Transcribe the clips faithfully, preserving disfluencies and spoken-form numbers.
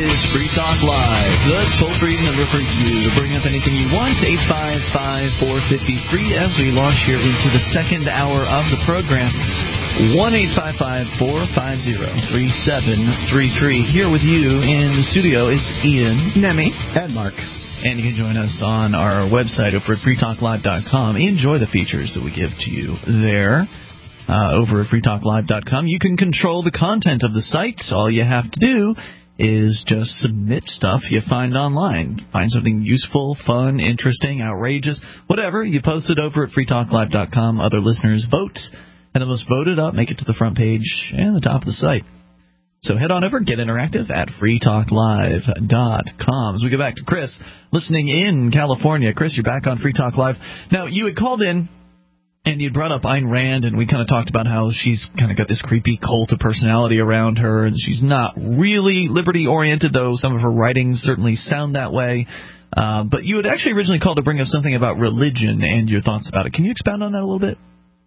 is Free Talk Live, the toll-free number for you to bring up anything you want, eight five five, four five zero, free, as we launch here into the second hour of the program. one eight five five, four five zero, three seven three three. Here with you in the studio, it's Ian, Nemi, and Mark. And you can join us on our website over at free talk live dot com. Enjoy the features that we give to you there. Uh, over at free talk live dot com. You can control the content of the site. All you have to do is just submit stuff you find online. Find something useful, fun, interesting, outrageous, whatever. You post it over at free talk live dot com. Other listeners vote, and the most voted up make it to the front page and the top of the site. So head on over, get interactive at free talk live dot com. As we go back to Chris, listening in California. Chris, you're back on Free Talk Live. Now, you had called in, and you brought up Ayn Rand, and we kind of talked about how she's kind of got this creepy cult of personality around her, and she's not really liberty-oriented, though some of her writings certainly sound that way. Uh, but you had actually originally called to bring up something about religion and your thoughts about it. Can you expound on that a little bit?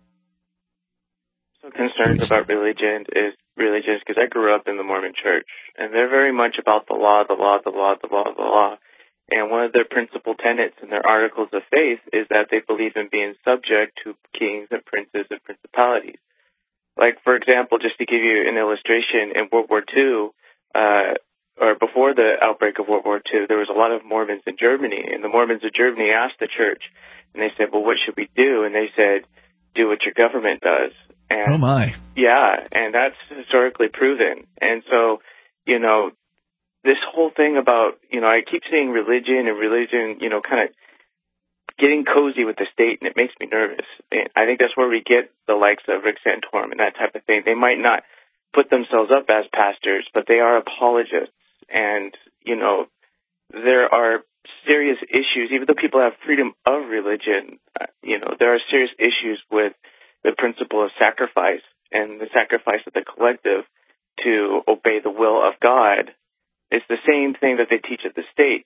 So concerns about religion is really just because I grew up in the Mormon Church, and they're very much about the law, the law, the law, the law, the law. And one of their principal tenets in their articles of faith is that they believe in being subject to kings and princes and principalities. Like, for example, just to give you an illustration, in World War Two, uh, or before the outbreak of World War Two, there was a lot of Mormons in Germany. And the Mormons of Germany asked the church, and they said, well, what should we do? And they said, do what your government does. And, oh, my. Yeah, and that's historically proven. And so, you know, this whole thing about, you know, I keep seeing religion and religion, you know, kind of getting cozy with the state, and it makes me nervous. And I think that's where we get the likes of Rick Santorum and that type of thing. They might not put themselves up as pastors, but they are apologists. And, you know, there are serious issues, even though people have freedom of religion, uh, you know, there are serious issues with the principle of sacrifice and the sacrifice of the collective to obey the will of God. It's the same thing that they teach at the state,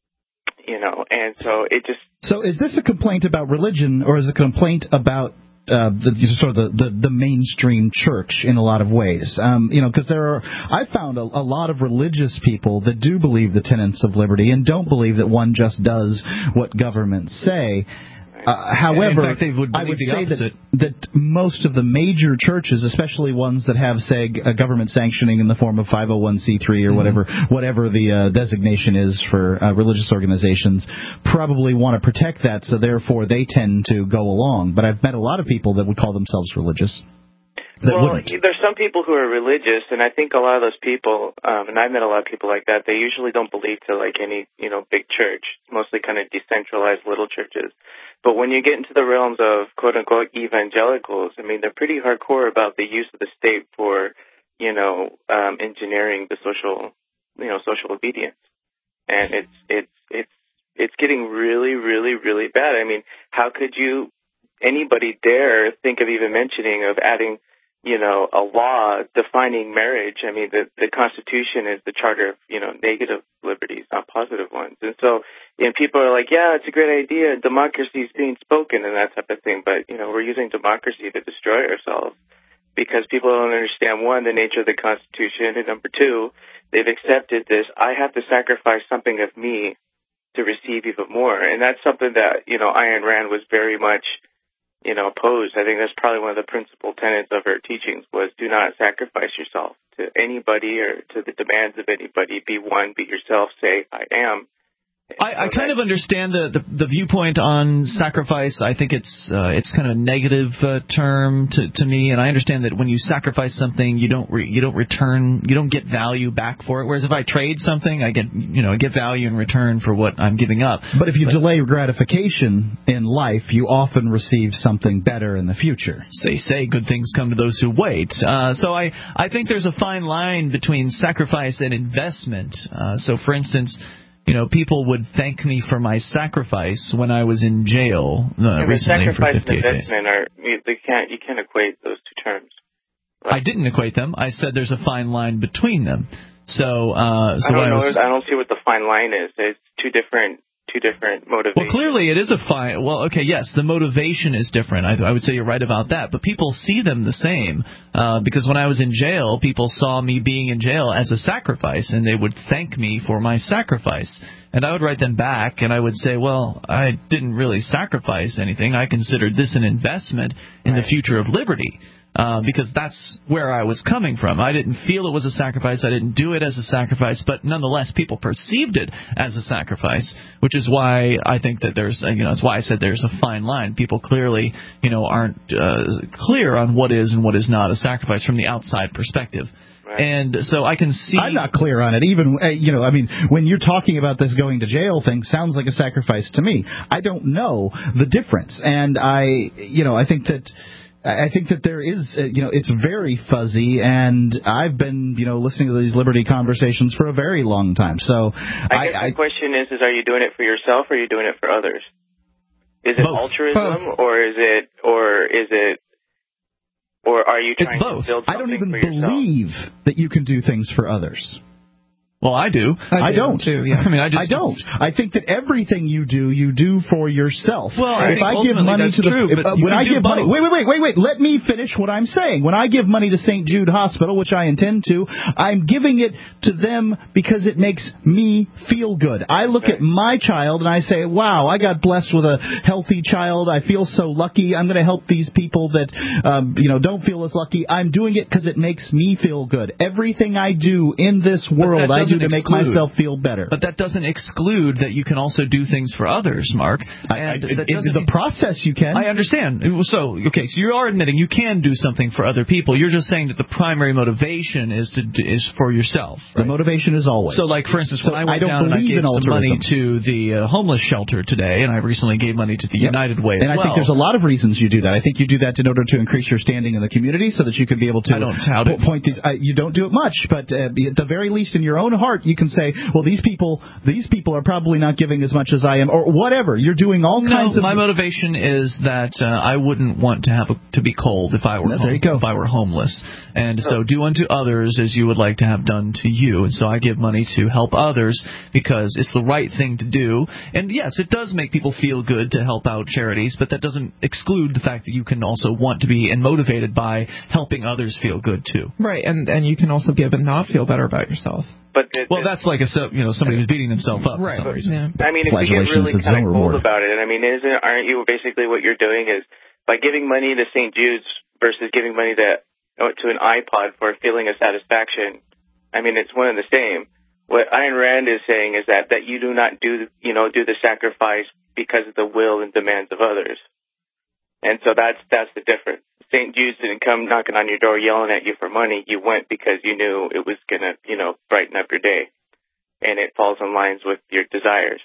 you know, and so it just... So is this a complaint about religion, or is it a complaint about uh, the, sort of the, the, the mainstream church in a lot of ways? Um, you know, because there are... I found a, a lot of religious people that do believe the tenets of liberty and don't believe that one just does what governments say. Uh, however, in fact, they would I would the say opposite. that, that most of the major churches, especially ones that have, say, a government sanctioning in the form of five oh one c three or mm-hmm. whatever whatever the uh, designation is for uh, religious organizations, probably want to protect that, so therefore they tend to go along. But I've met a lot of people that would call themselves religious. That well, wouldn't. There's some people who are religious, and I think a lot of those people, um, and I've met a lot of people like that, they usually don't believe to, like, any, you know, big church, mostly kind of decentralized little churches. But when you get into the realms of quote-unquote evangelicals, I mean, they're pretty hardcore about the use of the state for, you know, um, engineering the social, you know, social obedience. And it's, it's, it's, it's getting really, really, really bad. I mean, how could you, anybody dare think of even mentioning of adding, you know, a law defining marriage? I mean, the, the Constitution is the charter of, you know, negative liberties, not positive ones. And so, you know, people are like, yeah, it's a great idea. Democracy is being spoken and that type of thing. But, you know, we're using democracy to destroy ourselves because people don't understand, one, the nature of the Constitution, and number two, they've accepted this, I have to sacrifice something of me to receive even more. And that's something that, you know, Ayn Rand was very much, you know, opposed. I think that's probably one of the principal tenets of her teachings was do not sacrifice yourself to anybody or to the demands of anybody. Be one, be yourself, say, I am. I, I kind of understand the, the, the viewpoint on sacrifice. I think it's uh, it's kind of a negative uh, term to, to me, and I understand that when you sacrifice something, you don't re, you don't return, you don't get value back for it. Whereas if I trade something, I get you know I get value in return for what I'm giving up. But if you but, delay gratification in life, you often receive something better in the future. They say good things come to those who wait. Uh, so I I think there's a fine line between sacrifice and investment. Uh, so for instance, you know, people would thank me for my sacrifice when I was in jail uh, yeah, recently for fifty-eight days. Sacrifice and investment are you, they can't you can't equate those two terms. Right? I didn't equate them. I said there's a fine line between them. So, uh, so I don't I, know. was, I don't see what the fine line is. It's two different two two different motivations. Well, clearly it is a fine. Well, okay, yes, the motivation is different. I, I would say you're right about that. But people see them the same uh, because when I was in jail, people saw me being in jail as a sacrifice, and they would thank me for my sacrifice. And I would write them back, and I would say, well, I didn't really sacrifice anything. I considered this an investment in right. the future of liberty. Uh, because that's where I was coming from. I didn't feel it was a sacrifice. I didn't do it as a sacrifice, but nonetheless, people perceived it as a sacrifice, which is why I think that there's, you know, that's why I said there's a fine line. People clearly, you know, aren't uh, clear on what is and what is not a sacrifice from the outside perspective. Right. And so I can see... I'm not clear on it. Even, uh, you know, I mean, when you're talking about this going to jail thing, sounds like a sacrifice to me. I don't know the difference. And I, you know, I think that... I think that there is, uh, you know, it's very fuzzy, and I've been, you know, listening to these liberty conversations for a very long time. So I guess I, the question is, is are you doing it for yourself or are you doing it for others? Is it both. altruism both. or is it, or is it, or are you trying to build something I don't even for believe yourself? that you can do things for others. Well, I do. I, I do don't. too. Yeah. I mean, I just I don't. I think that everything you do, you do for yourself. Well, I if think I give money that's to the true, if, but uh, you when can I do give money, both. wait, wait, wait, wait, wait. Let me finish what I'm saying. When I give money to Saint Jude Hospital, which I intend to, I'm giving it to them because it makes me feel good. I look right. at my child and I say, "Wow, I got blessed with a healthy child. I feel so lucky. I'm going to help these people that um, you know don't feel as lucky. I'm doing it because it makes me feel good. Everything I do in this world, I do to make exclude. myself feel better." But that doesn't exclude that you can also do things for others, Mark. I, I, that in the process, you can. I understand. So, okay, so you are admitting you can do something for other people. You're just saying that the primary motivation is to is for yourself. Right? The motivation is always. So, like, for instance, so when I went I don't down and I gave some money to the uh, homeless shelter today, and I recently gave money to the yep. United Way as and I well. think there's a lot of reasons you do that. I think you do that in order to increase your standing in the community so that you can be able to I don't tout it. point these. Uh, you don't do it much, but uh, at the very least in your own heart, you can say, well, these people, these people are probably not giving as much as I am, or whatever. You're doing all no, kinds of... my motivation is that uh, I wouldn't want to have a, to be cold if I were no, home, there you go. if I were homeless. And so do unto others as you would like to have done to you. And so I give money to help others because it's the right thing to do. And yes, it does make people feel good to help out charities, but that doesn't exclude the fact that you can also want to be and motivated by helping others feel good too. Right, and and you can also give and not feel better about yourself. But it, well, that's like a you know somebody who's beating themselves up right. for some reason. Yeah. I mean, if you get really kind of cold about it, I mean, isn't aren't you basically what you're doing is by giving money to Saint Jude's versus giving money to to an iPod for a feeling of satisfaction? I mean, it's one and the same. What Ayn Rand is saying is that that you do not do you know do the sacrifice because of the will and demands of others, and so that's that's the difference. Saint Jude's didn't come knocking on your door yelling at you for money. You went because you knew it was going to, you know, brighten up your day. And it falls in lines with your desires.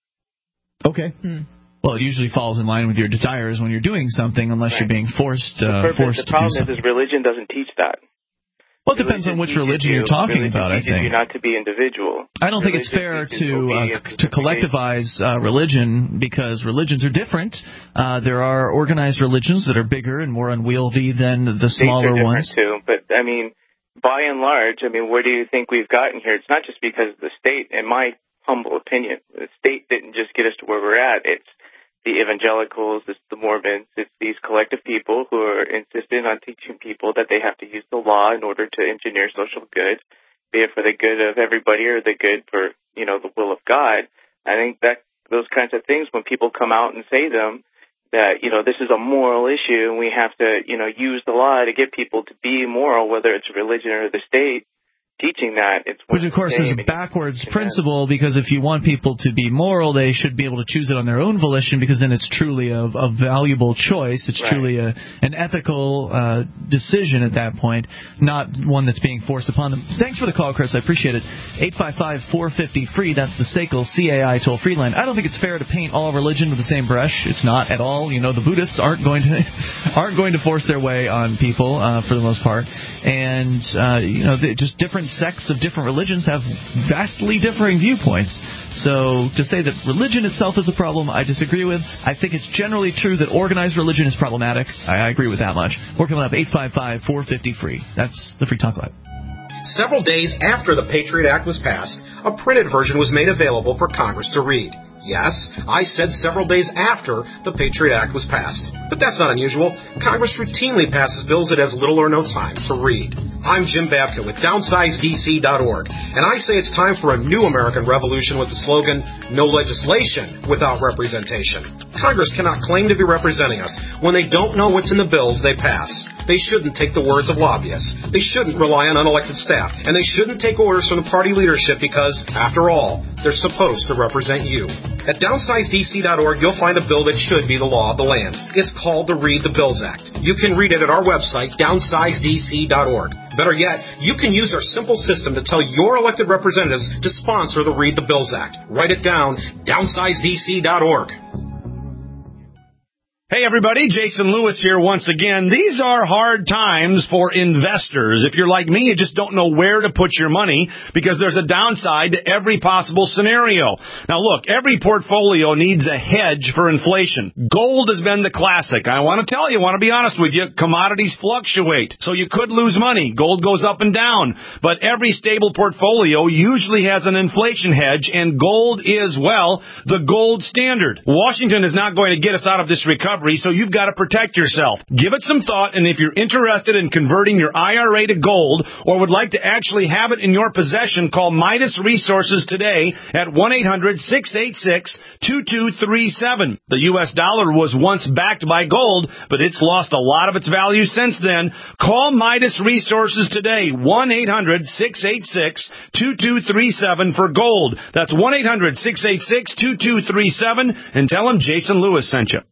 Okay. Hmm. Well, it usually falls in line with your desires when you're doing something, unless right. you're being forced, uh, the purpose, forced the problem to do something. is, is religion doesn't teach that. Well, it depends on which religion you're talking about, I think. You not to be individual. I don't think it's fair to uh, to collectivize uh, religion because religions are different. Uh, there are organized religions that are bigger and more unwieldy than the smaller ones. Too, but I mean, by and large, I mean, where do you think we've gotten here? It's not just because of the state. In my humble opinion, the state didn't just get us to where we're at. It's the evangelicals, it's the Mormons, it's these collective people who are insistent on teaching people that they have to use the law in order to engineer social good, be it for the good of everybody or the good for, you know, the will of God. I think that those kinds of things, when people come out and say them, that, you know, this is a moral issue and we have to, you know, use the law to get people to be moral, whether it's religion or the state, teaching that. It's Which, of course, is a backwards principle, because if you want people to be moral, they should be able to choose it on their own volition, because then it's truly a, a valuable choice. It's right. truly a, an ethical uh, decision at that point, not one that's being forced upon them. Thanks for the call, Chris. I appreciate it. eight five five, four five zero, free. That's the S A C L C A I toll-free line. I don't think it's fair to paint all religion with the same brush. It's not at all. You know, the Buddhists aren't going to aren't going to force their way on people uh, for the most part. And, uh, you know, just different sects of different religions have vastly differing viewpoints. So to say that religion itself is a problem, I disagree with. I think it's generally true that organized religion is problematic. I, I agree with that much. We're coming up eight five five, four five zero, free. That's the Free Talk Live. Several days after the Patriot Act was passed, a printed version was made available for Congress to read. Yes, I said several days after the Patriot Act was passed. But that's not unusual. Congress routinely passes bills it has little or no time to read. I'm Jim Babka with downsize D C dot org, and I say it's time for a new American revolution with the slogan, no legislation without representation. Congress cannot claim to be representing us when they don't know what's in the bills they pass. They shouldn't take the words of lobbyists. They shouldn't rely on unelected staff. And they shouldn't take orders from the party leadership because, after all, they're supposed to represent you. At downsize D C dot org, you'll find a bill that should be the law of the land. It's called the Read the Bills Act. You can read it at our website, downsize D C dot org. Better yet, you can use our simple system to tell your elected representatives to sponsor the Read the Bills Act. Write it down, downsize D C dot org. Hey everybody, Jason Lewis here once again. These are hard times for investors. If you're like me, you just don't know where to put your money because there's a downside to every possible scenario. Now look, every portfolio needs a hedge for inflation. Gold has been the classic. I want to tell you, I want to be honest with you, commodities fluctuate, so you could lose money. Gold goes up and down, but every stable portfolio usually has an inflation hedge, and gold is, well, the gold standard. Washington is not going to get us out of this recovery, so you've got to protect yourself. Give it some thought, and if you're interested in converting your I R A to gold or would like to actually have it in your possession, call Midas Resources today at one eight hundred six eight six two two three seven. The U S dollar was once backed by gold, but it's lost a lot of its value since then. Call Midas Resources today, one eight hundred six eight six two two three seven for gold. That's one eight hundred six eight six two two three seven, and tell them Jason Lewis sent you.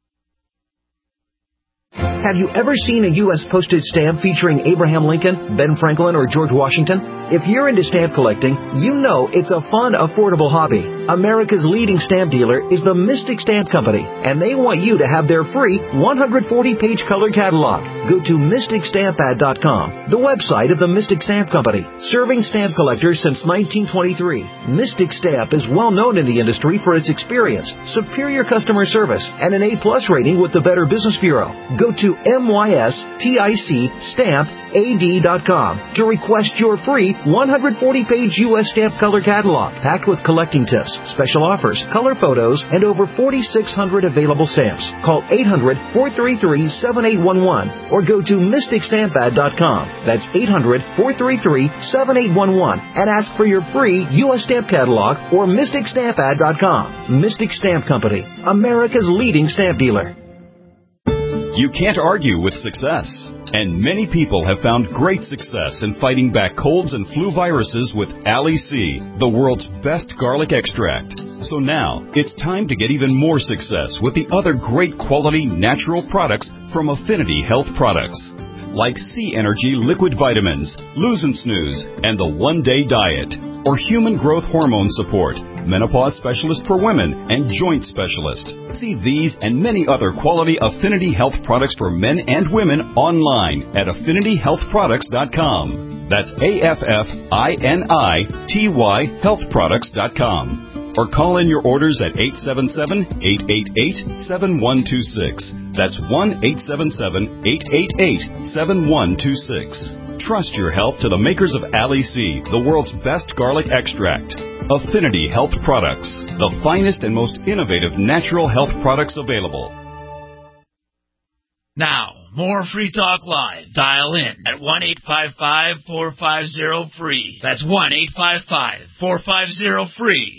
Have you ever seen a U S postage stamp featuring Abraham Lincoln, Ben Franklin, or George Washington? If you're into stamp collecting, you know it's a fun, affordable hobby. America's leading stamp dealer is the Mystic Stamp Company, and they want you to have their free one hundred forty page color catalog. Go to mystic stamp ad dot com, the website of the Mystic Stamp Company. Serving stamp collectors since nineteen twenty-three, Mystic Stamp is well known in the industry for its experience, superior customer service, and an A plus rating with the Better Business Bureau. Go to mystic stamp ad dot com to request your free one hundred forty page U S stamp color catalog, packed with collecting tips, special offers, color photos, and over forty-six hundred available stamps. Call eight hundred four three three seven eight one one or go to mystic stamp ad dot com. That's eight hundred four three three seven eight one one and ask for your free U S stamp catalog or mystic stamp ad dot com. Mystic Stamp Company, America's leading stamp dealer. You can't argue with success, and many people have found great success in fighting back colds and flu viruses with Ali C, the world's best garlic extract. So now, it's time to get even more success with the other great quality natural products from Affinity Health Products, like C Energy Liquid Vitamins, Lose and Snooze, and the One Day Diet, or Human Growth Hormone Support, Menopause Specialist for Women, and Joint Specialist. See these and many other quality Affinity Health products for men and women online at affinity health products dot com. That's A F F I N I T Y health products dot com. Or call in your orders at eight seven seven, eight eight eight, seven one two six. That's one eight seven seven, eight eight eight, seven one two six. Trust your health to the makers of Ali C, the world's best garlic extract. Affinity Health Products, the finest and most innovative natural health products available. Now, more Free Talk Live. Dial in at one eight five five, four five zero, free. That's one eight five five, four five zero, free.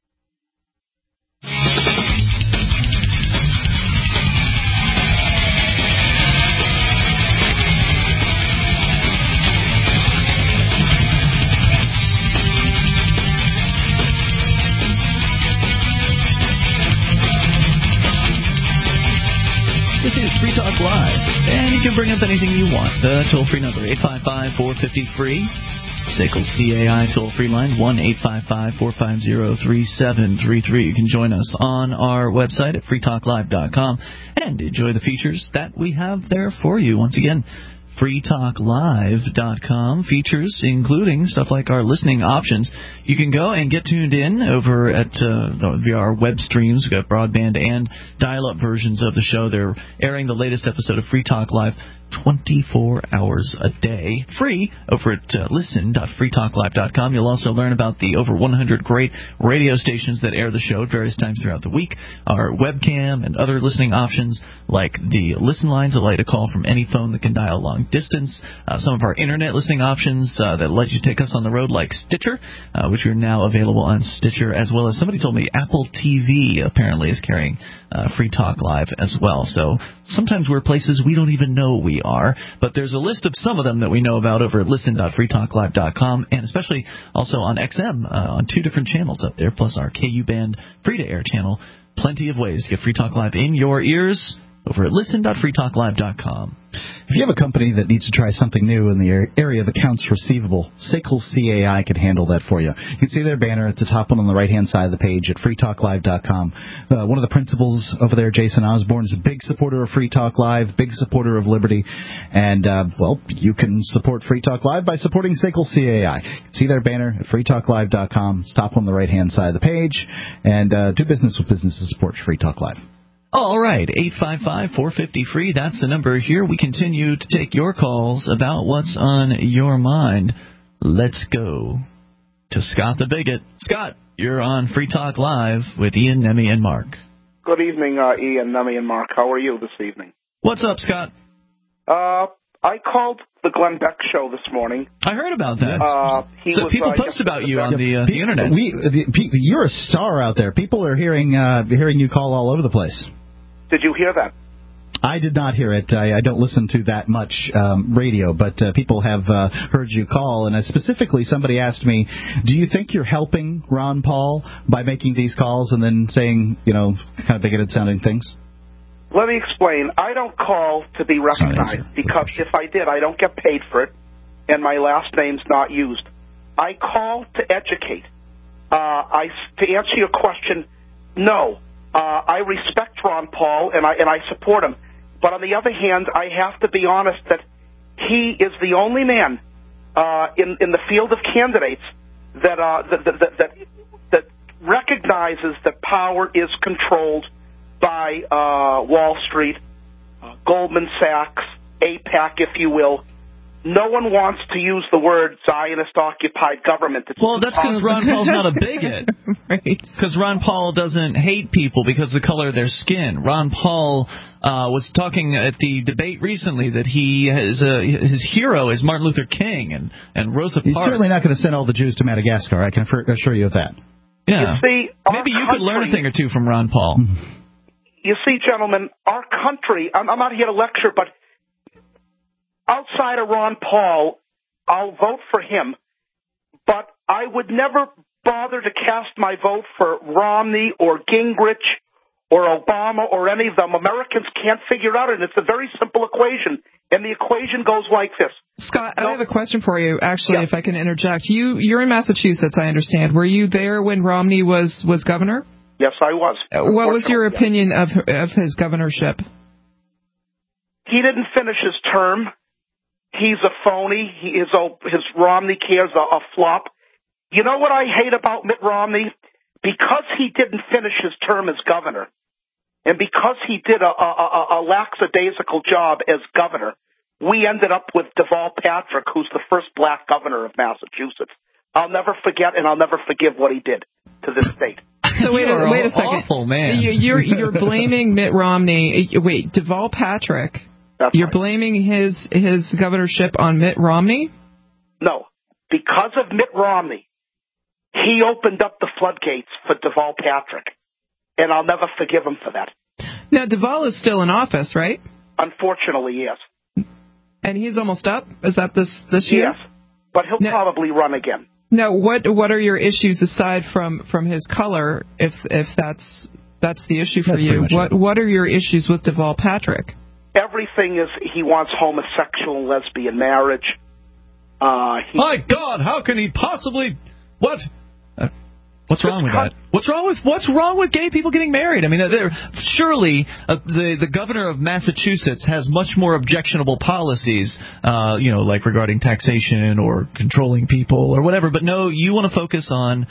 This is Free Talk Live, and you can bring up anything you want. The toll-free number, eight five five, four five zero, free. S A C L C A I toll-free line, one eight five five, four five zero, three seven three three. You can join us on our website at free talk live dot com and enjoy the features that we have there for you. Once again, free talk live dot com, features including stuff like our listening options. You can go and get tuned in over at uh, via our web streams. We've got broadband and dial-up versions of the show. They're airing the latest episode of Free Talk Live twenty-four hours a day, free over at uh, listen dot free talk live dot com. You'll also learn about the over one hundred great radio stations that air the show at various times throughout the week, our webcam and other listening options like the listen lines that let you call from any phone that can dial long distance, uh, some of our internet listening options uh, that let you take us on the road like Stitcher, uh, which are now available on Stitcher, as well as somebody told me Apple T V apparently is carrying uh, Free Talk Live as well. So sometimes we're places we don't even know we are, but there's a list of some of them that we know about over at listen dot free talk live dot com, and especially also on X M uh, on two different channels up there, plus our K U band free-to-air channel. Plenty of ways to get Free Talk Live in your ears over at listen dot free talk live dot com. If you have a company that needs to try something new in the area of accounts receivable, S A C L C A I can handle that for you. You can see their banner at the top one on the right-hand side of the page at free talk live dot com. Uh, one of the principals over there, Jason Osborne, is a big supporter of Free Talk Live, big supporter of liberty, and, uh, well, you can support Free Talk Live by supporting S A C L C A I. You can see their banner at free talk live dot com. It's top on the right-hand side of the page, and uh, do business with businesses that support Free Talk Live. All right, eight five five, four five zero, free. That's the number here. We continue to take your calls about what's on your mind. Let's go to Scott the Bigot. Scott, you're on Free Talk Live with Ian, Nemi, and Mark. Good evening, uh, Ian, Nemi, and Mark. How are you this evening? What's up, Scott? Uh, I called the Glenn Beck show this morning. I heard about that. Uh, he so was, people uh, post about you on the, uh, the internet. We, the, you're a star out there. People are hearing uh, hearing you call all over the place. Did you hear that? I did not hear it. I, I don't listen to that much um, radio, but uh, people have uh, heard you call. And uh, specifically, somebody asked me, do you think you're helping Ron Paul by making these calls and then saying, you know, kind of bigoted-sounding things? Let me explain. I don't call to be recognized because if I did, I don't get paid for it, and my last name's not used. I call to educate. Uh, I, to answer your question, no. Uh, I respect Ron Paul, and I and I support him. But on the other hand, I have to be honest that he is the only man uh, in in the field of candidates that, uh, that, that that that recognizes that power is controlled by uh, Wall Street, uh, Goldman Sachs, AIPAC, if you will. No one wants to use the word Zionist-occupied government. It's well, that's because Ron Paul's not a bigot. Right. Because Ron Paul doesn't hate people because of the color of their skin. Ron Paul uh, was talking at the debate recently that he has uh, his hero is Martin Luther King and, and Rosa Parks. He's certainly not going to send all the Jews to Madagascar. I can assure you of that. Yeah. You see, maybe you country, could learn a thing or two from Ron Paul. You see, gentlemen, our country. I'm, I'm not here to lecture, but. Outside of Ron Paul, I'll vote for him, but I would never bother to cast my vote for Romney or Gingrich or Obama or any of them. Americans can't figure out it. It's a very simple equation, and the equation goes like this. Scott, no, I have a question for you, actually, yeah. if I can interject. You, you're in Massachusetts, I understand. Were you there when Romney was, was governor? Yes, I was. Uh, what was your opinion of, of his governorship? He didn't finish his term. He's a phony. He is a, his Romney care's a, a flop. You know what I hate about Mitt Romney? Because he didn't finish his term as governor, and because he did a, a, a, a lackadaisical job as governor, we ended up with Deval Patrick, who's the first black governor of Massachusetts. I'll never forget, and I'll never forgive what he did to this state. So wait a, wait a second. Awful, man. You, you're, you're blaming Mitt Romney. Wait, Deval Patrick. That's You're right. blaming his his governorship on Mitt Romney? No. Because of Mitt Romney, he opened up the floodgates for Deval Patrick, and I'll never forgive him for that. Now, Deval is still in office, right? Unfortunately, yes. And he's almost up? Is that this, this year? Yes, but he'll now, probably run again. Now, what what are your issues aside from, from his color, if if that's that's the issue for that's you? What it. What are your issues with Deval Patrick? Everything is he wants homosexual and lesbian marriage. Uh, he, My God, how can he possibly? What? Uh, what's wrong with that? What's wrong with what's wrong with gay people getting married? I mean, surely uh, the the governor of Massachusetts has much more objectionable policies, uh, you know, like regarding taxation or controlling people or whatever. But no, you want to focus on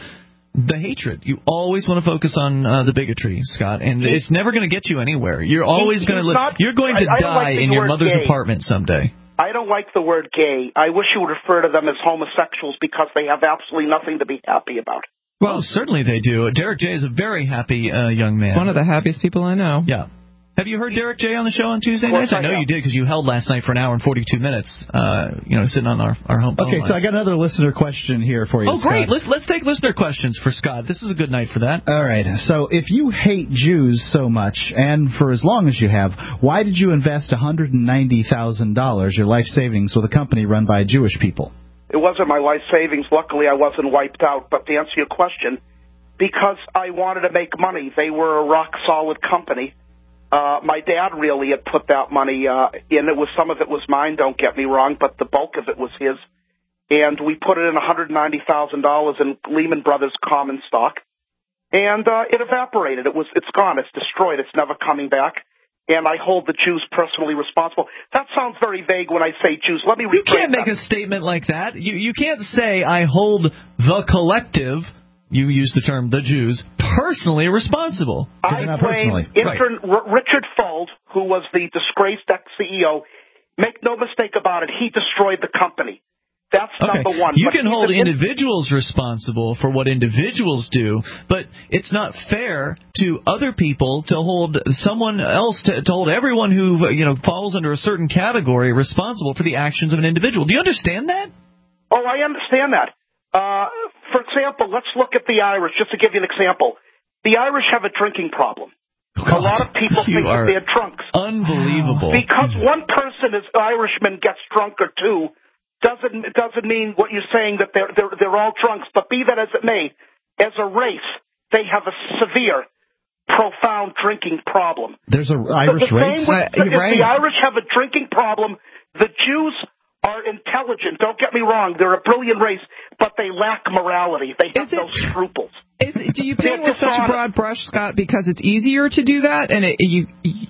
the hatred. You always want to focus on uh, the bigotry, Scott, and it's never going to get you anywhere. You're always going to live. You're going to I, I die like in your mother's gay. apartment someday. I don't like the word gay. I wish you would refer to them as homosexuals because they have absolutely nothing to be happy about. Well, oh, certainly they do. Derek J is a very happy uh, young man. One of the happiest people I know. Yeah. Have you heard Derek J on the show on Tuesday nights? I know you did because you held last night for an hour and forty-two minutes, uh, you know, sitting on our, our home. Okay, home so I got another listener question here for you, Oh, Scott. great. Let's, let's take listener questions for Scott. This is a good night for that. All right. So if you hate Jews so much, and for as long as you have, why did you invest one hundred ninety thousand dollars, your life savings, with a company run by Jewish people? It wasn't my life savings. Luckily, I wasn't wiped out. But to answer your question, because I wanted to make money, they were a rock-solid company. Uh, my dad really had put that money uh, in. It was some of it was mine, don't get me wrong, but the bulk of it was his. And we put it in one hundred ninety thousand dollars in Lehman Brothers common stock, and uh, it evaporated. It was, it's gone. It's destroyed. It's never coming back. And I hold the Jews personally responsible. That sounds very vague when I say Jews. Let me rephrase You can't make that. a statement like that. You you can't say I hold the collective. You use the term the Jews personally responsible. I blame intern R- Richard Fuld, who was the disgraced ex-C E O. Make no mistake about it, he destroyed the company. That's okay. number one. You but can hold in- individuals responsible for what individuals do, but it's not fair to other people to hold someone else, to, to hold everyone who you know falls under a certain category responsible for the actions of an individual. Do you understand that? Oh, I understand that. Uh, for example, let's look at the Irish, just to give you an example. The Irish have a drinking problem. God, a lot of people think that they're drunks. Unbelievable. Because one person is Irishman gets drunk or two doesn't doesn't mean what you're saying that they're they're they're all drunks. But be that as it may, as a race, they have a severe, profound drinking problem. There's an Irish the race? Way, uh, if right. the Irish have a drinking problem, the Jews are intelligent. Don't get me wrong; they're a brilliant race, but they lack morality. They have Is it, no scruples. Is it, do you paint They're with such a broad brush, Scott, because it's easier to do that, and it, you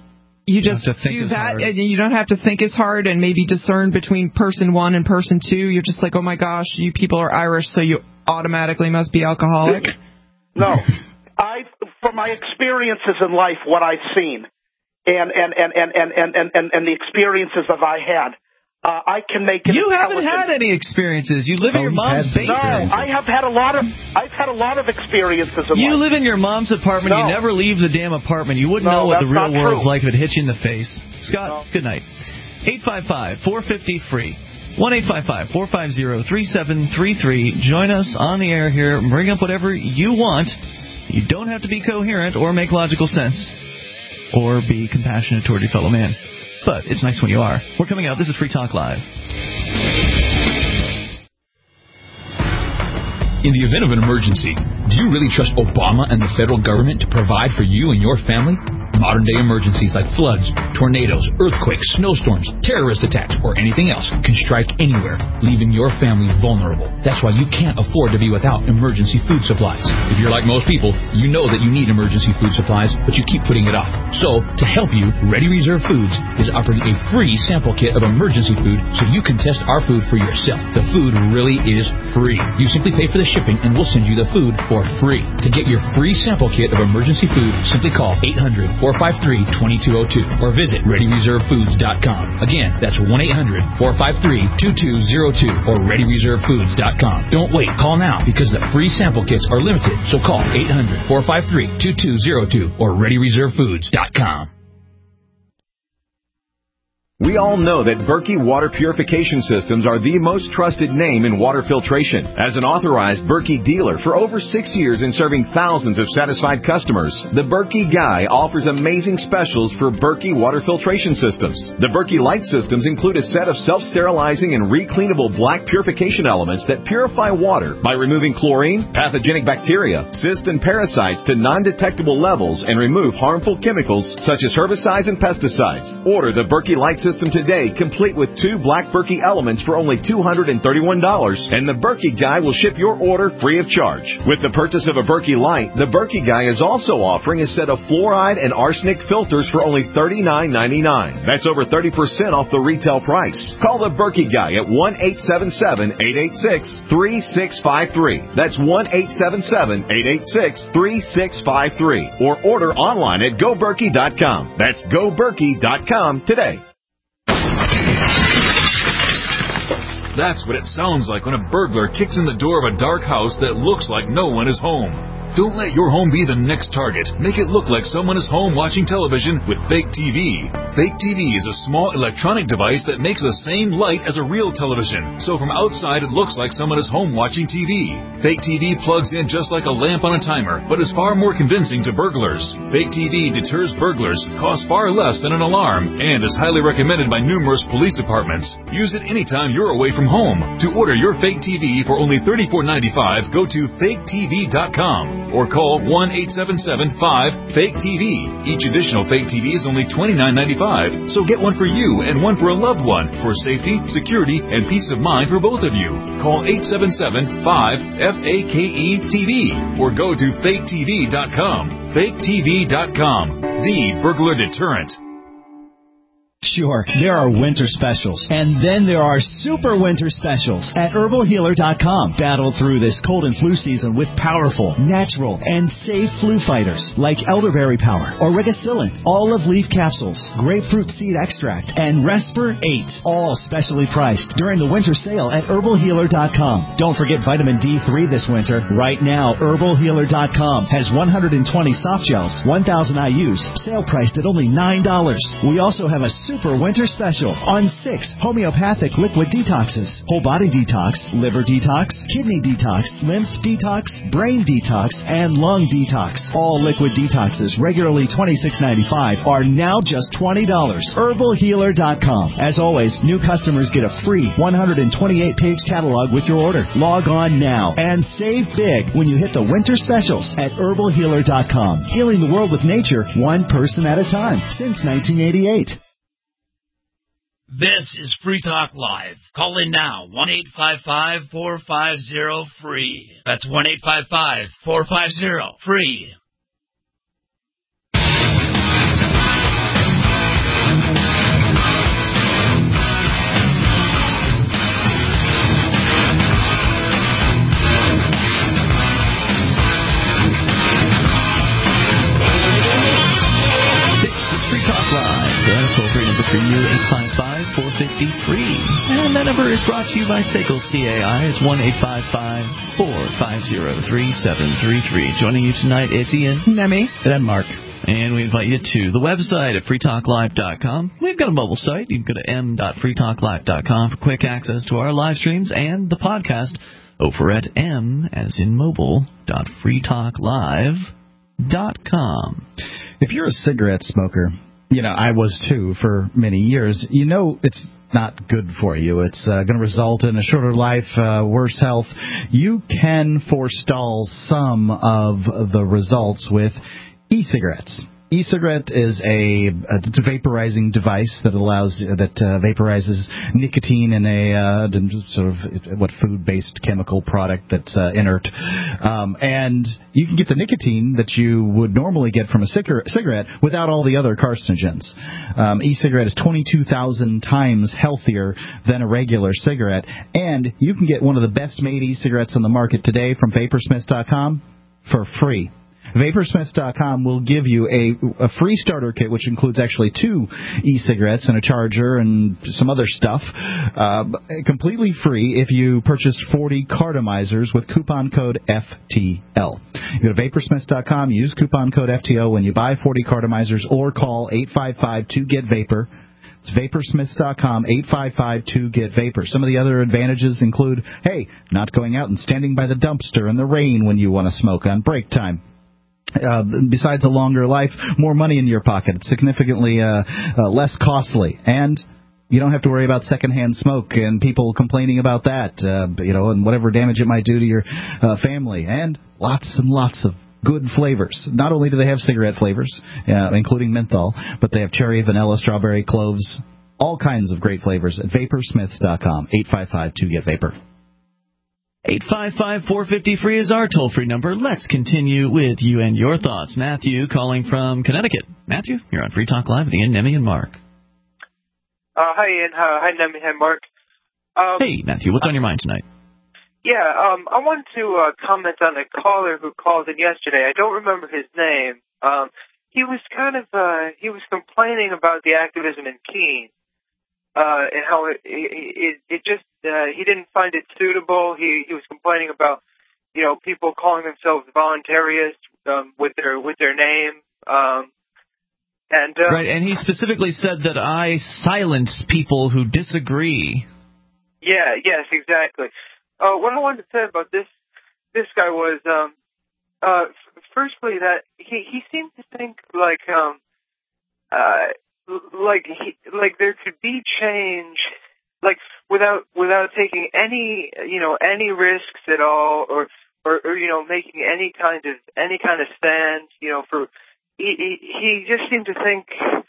you just have to think do as that, hard. and you don't have to think as hard and maybe discern between person one and person two. You're just like, oh my gosh, you people are Irish, so you automatically must be alcoholic. No, I from my experiences in life, what I've seen, and and and and and and and, and, and the experiences that I had. Uh, I can make it. You haven't had any experiences. You live in Oh, your mom's he's had basement. No, I have had a lot of. I've had a lot of experiences in You life. live in your mom's apartment. No. You never leave the damn apartment. You wouldn't No, know what that's the real not world's true. like if it hit you in the face. Scott, No. good night. eight five five, four five zero, free. one eight five five, four five zero, three seven three three. Join us on the air here. Bring up whatever you want. You don't have to be coherent or make logical sense or be compassionate toward your fellow man. But it's nice when you are. We're coming out. This is Free Talk Live. In the event of an emergency, do you really trust Obama and the federal government to provide for you and your family? Modern-day emergencies like floods, tornadoes, earthquakes, snowstorms, terrorist attacks, or anything else can strike anywhere, leaving your family vulnerable. That's why you can't afford to be without emergency food supplies. If you're like most people, you know that you need emergency food supplies, but you keep putting it off. So, to help you, Ready Reserve Foods is offering a free sample kit of emergency food so you can test our food for yourself. The food really is free. You simply pay for the shipping and we'll send you the food for free. To get your free sample kit of emergency food, simply call eight hundred, four five three, two two zero two or visit ready reserve foods dot com. Again, that's one eight hundred, four five three, two two zero two or ready reserve foods dot com. Don't wait. Call now because the free sample kits are limited. So call eight hundred, four five three, two two zero two or ready reserve foods dot com. We all know that Berkey Water Purification Systems are the most trusted name in water filtration. As an authorized Berkey dealer for over six years and serving thousands of satisfied customers, the Berkey Guy offers amazing specials for Berkey Water Filtration Systems. The Berkey Light Systems include a set of self-sterilizing and recleanable black purification elements that purify water by removing chlorine, pathogenic bacteria, cysts, and parasites to non-detectable levels and remove harmful chemicals such as herbicides and pesticides. Order the Berkey Light Systems system today, complete with two black Berkey elements for only two hundred thirty-one dollars, and the Berkey Guy will ship your order free of charge. With the purchase of a Berkey Light, the Berkey Guy is also offering a set of fluoride and arsenic filters for only thirty-nine ninety-nine. That's over thirty percent off the retail price. Call the Berkey Guy at one eight seven seven, eight eight six, three six five three. That's one eight seven seven, eight eight six, three six five three. Or order online at go berkey dot com. That's go berkey dot com today. That's what it sounds like when a burglar kicks in the door of a dark house that looks like no one is home. Don't let your home be the next target. Make it look like someone is home watching television with Fake T V. Fake T V is a small electronic device that makes the same light as a real television. So from outside, it looks like someone is home watching T V. Fake T V plugs in just like a lamp on a timer, but is far more convincing to burglars. Fake T V deters burglars, costs far less than an alarm, and is highly recommended by numerous police departments. Use it anytime you're away from home. To order your Fake T V for only thirty-four ninety-five, go to fake t v dot com. Or call one eight seven seven, five, fake T V. Each additional Fake T V is only twenty-nine ninety-five, so get one for you and one for a loved one for safety, security, and peace of mind for both of you. Call eight seven seven, five, F A K E T V or go to fake t v dot com. fake t v dot com, the burglar deterrent. Sure, there are winter specials, and then there are super winter specials at herbal healer dot com. Battle through this cold and flu season with powerful, natural, and safe flu fighters like elderberry power, aurigicillin, olive leaf capsules, grapefruit seed extract, and Respir eight, all specially priced during the winter sale at herbal healer dot com. Don't forget vitamin D three this winter. Right now, herbal healer dot com has one hundred twenty soft gels, one thousand I U's, sale priced at only nine dollars. We also have a super winter special on six homeopathic liquid detoxes: whole body detox, liver detox, kidney detox, lymph detox, brain detox, and lung detox. All liquid detoxes, regularly twenty-six ninety-five, are now just twenty dollars. herbal healer dot com. As always, new customers get a free one hundred twenty-eight page catalog with your order. Log on now and save big when you hit the winter specials at herbal healer dot com. Healing the world with nature, one person at a time, since nineteen eighty-eight. This is Free Talk Live. Call in now, one eight five five, four five zero, free. That's one eight five five, four five zero, free. Toll-free number for you, eight five five, four five zero, free. And that number is brought to you by Segal C A I. It's one eight five five, four five zero, three seven three three. Joining you tonight, it's Ian. Nemi. And I'm Mark. And we invite you to the website at free talk live dot com. We've got a mobile site. You can go to m dot free talk live dot com for quick access to our live streams and the podcast over at m, as in mobile, dot free talk live dot com. If you're a cigarette smoker, you know, I was too for many years, you know it's not good for you. It's uh, going to result in a shorter life, uh, worse health. You can forestall some of the results with e-cigarettes. E-cigarette is a, a it's a vaporizing device that allows that uh, vaporizes nicotine in a uh, sort of what food-based chemical product that's uh, inert, um, and you can get the nicotine that you would normally get from a cigarette without all the other carcinogens. Um, e-cigarette is twenty-two thousand times healthier than a regular cigarette, and you can get one of the best-made e-cigarettes on the market today from Vaporsmiths dot com for free. Vaporsmiths dot com will give you a, a free starter kit, which includes actually two e-cigarettes and a charger and some other stuff, uh, completely free if you purchase forty cartomizers with coupon code F T L. You go to Vaporsmiths dot com, use coupon code F T L when you buy forty cartomizers, or call eight five five, two, get vapor. It's Vaporsmiths dot com, eight five five, two, get vapor. Some of the other advantages include, hey, not going out and standing by the dumpster in the rain when you want to smoke on break time. Uh, besides a longer life, more money in your pocket. It's significantly uh, uh, less costly, and you don't have to worry about secondhand smoke and people complaining about that, uh, you know, and whatever damage it might do to your uh, family. And lots and lots of good flavors. Not only do they have cigarette flavors, uh, including menthol, but they have cherry, vanilla, strawberry, cloves, all kinds of great flavors at vapor smiths dot com. eight five five two get vapor. eight five five, four five zero, free is our toll-free number. Let's continue with you and your thoughts. Matthew calling from Connecticut. Matthew, you're on Free Talk Live with Ian, Nemi, and Mark. Uh, hi, Ian. Uh, hi, Nemi. Hi, Mark. Um, hey, Matthew, what's on your mind tonight? Yeah, um, I wanted to uh, comment on a caller who called in yesterday. I don't remember his name. Um, he was kind of, uh, he was complaining about the activism in Keene, uh, and how it, it, it just, uh, he didn't find it suitable. He, he was complaining about, you know, people calling themselves voluntarists, um, with their, with their name, um, and, uh, right, and he specifically said that I silence people who disagree. Yeah, yes, exactly. Uh, what I wanted to say about this, this guy was, um, uh, f- firstly that he, he seemed to think like, um, uh, like he, like there could be change, like without, without taking any, you know, any risks at all, or, or, or, you know, making any kind of, any kind of stand, you know, for, he, he, he just seemed to think,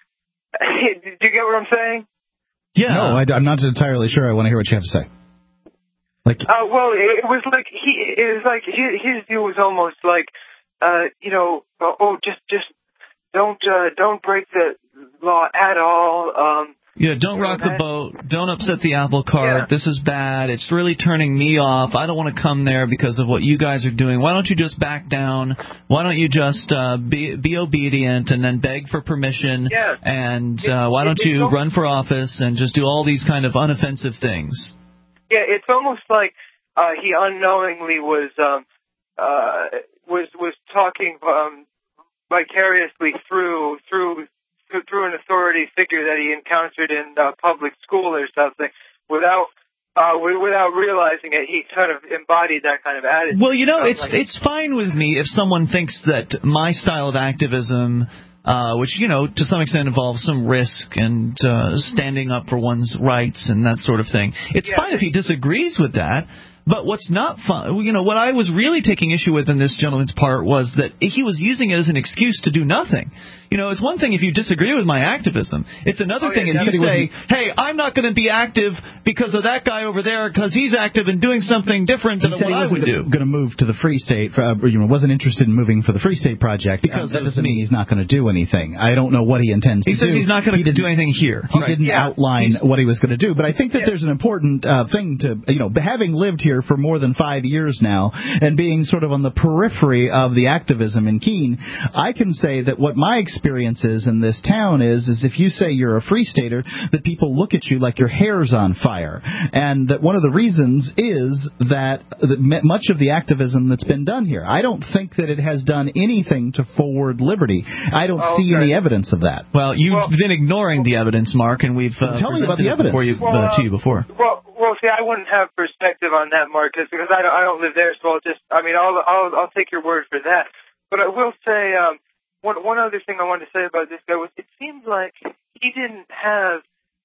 do you get what I'm saying? Yeah. No, I, I'm not entirely sure. I want to hear what you have to say. Like, uh, well, it, it was like he, it was like his, his view was almost like, uh, you know, oh, just, just don't, uh, don't break the law at all. Um, yeah, don't rock the boat. Don't upset the apple cart. Yeah. This is bad. It's really turning me off. I don't want to come there because of what you guys are doing. Why don't you just back down? Why don't you just uh, be be obedient and then beg for permission? Yeah. And uh, why don't it, you almost, run for office and just do all these kind of unoffensive things? Yeah, it's almost like uh, he unknowingly was um, uh, was was talking um, vicariously through through. through an authority figure that he encountered in uh, public school or something, without uh, without realizing it, he kind of embodied that kind of attitude. Well, you know, so, it's like, it's fine with me if someone thinks that my style of activism, uh, which, you know, to some extent involves some risk and uh, standing up for one's rights and that sort of thing. It's yeah, fine if he disagrees with that. But what's not fun, you know, what I was really taking issue with in this gentleman's part was that he was using it as an excuse to do nothing. You know, it's one thing if you disagree with my activism. It's another oh, thing yeah, if you say, hey, I'm not going to be active because of that guy over there because he's active and doing something different than he what I would do. Going to move to the Free State, uh, you know, wasn't interested in moving for the Free State project. Because um, that doesn't me. mean he's not going to do anything. I don't know what he intends he to do. He says he's not going to do anything here. He right. didn't yeah. outline he's, what he was going to do. But I think that yeah. there's an important uh, thing to, you know, having lived here for more than five years now and being sort of on the periphery of the activism in Keene, I can say that what my experience is in this town is, is if you say you're a Free Stater, that people look at you like your hair's on fire. And that one of the reasons is that much of the activism that's been done here, I don't think that it has done anything to forward liberty. I don't oh, see okay. any evidence of that. Well, you've well, been ignoring the evidence, Mark, and we've uh, tell me about the evidence you, well, uh, to you before. Well, well, see, I wouldn't have perspective on that, Mark, because I don't, I don't live there, so I'll just, I mean, I'll, I'll, I'll take your word for that. But I will say, um, one, one other thing I wanted to say about this guy was, it seems like he didn't have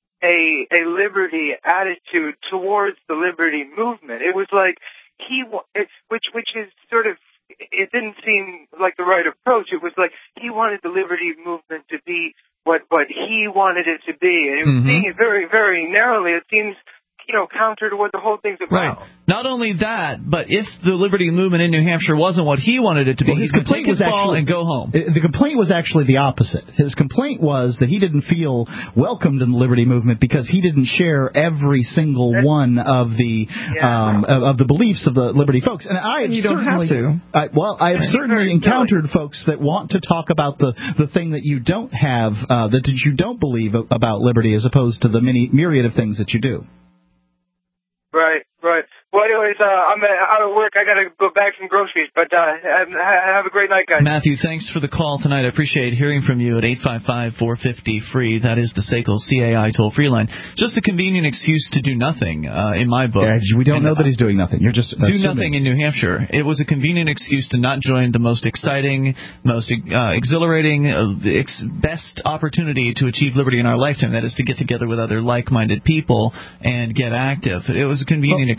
a, a liberty attitude towards the liberty movement. It was like he, it's, which, which is sort of, it didn't seem like the right approach. It was like he wanted the liberty movement to be what, what he wanted it to be. And it was mm-hmm. seeing it very, very narrowly. It seems, you know, counter to what the whole thing's about. Right. Not only that, but if the liberty movement in New Hampshire wasn't what he wanted it to be, well, he's going to take his ball and go home. The complaint was actually the opposite. His complaint was that he didn't feel welcomed in the liberty movement because he didn't share every single That's, one of the yeah. um, of, of the beliefs of the liberty folks. And I and you don't have to. I, well, I have certainly encountered folks that want to talk about the, the thing that you don't have, uh, that you don't believe about liberty, as opposed to the many myriad of things that you do. Right, right. Well, anyways, uh, I'm out of work. I got to go bag some groceries, but uh, have a great night, guys. Matthew, thanks for the call tonight. I appreciate hearing from you at eight five five, four five zero, free. That is the S A C L C A I toll-free line. Just a convenient excuse to do nothing, uh, in my book. Yeah, we don't and, know that he's doing nothing. You're just Do assuming. nothing in New Hampshire. It was a convenient excuse to not join the most exciting, most uh, exhilarating, uh, ex- best opportunity to achieve liberty in our lifetime. That is to get together with other like-minded people and get active. It was a convenient well, excuse to